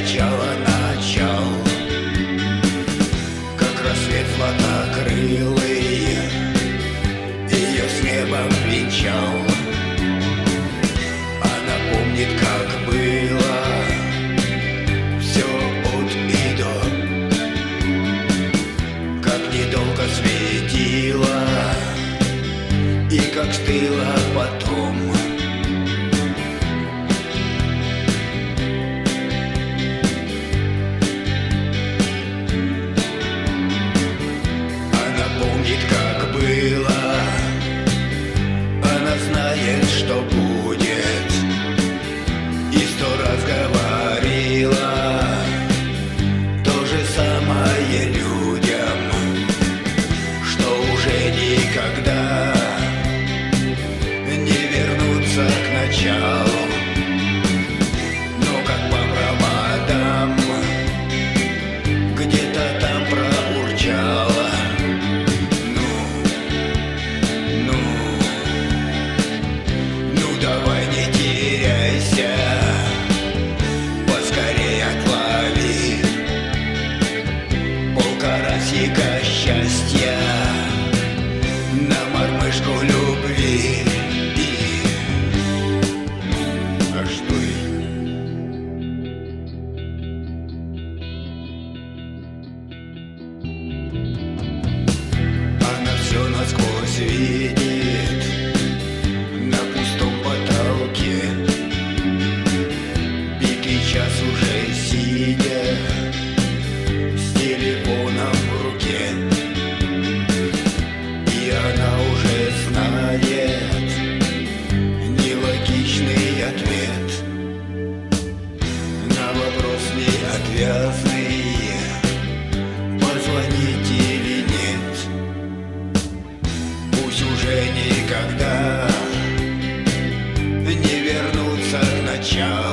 начало начал, как рассвет златокрылый ее с небом венчал. Она помнит, как было все от и до, как недолго светило и как стыло потом. Она помнит, как было, она знает, что будет, и 100 раз говорила то же самое людям, что уже никогда не вернуться к началу. Но как по проводам где-то там проурчало: ну давай не теряйся, поскорей отлови полкарасика счастья на мормышку любви. А что она все насквозь видит на пустом потолке, битый час уже сидя с телефоном в руке. И она уже знает нелогичный ответ на вопрос неотвязный: позвонить или нет. Пусть уже никогда не вернуться к началу.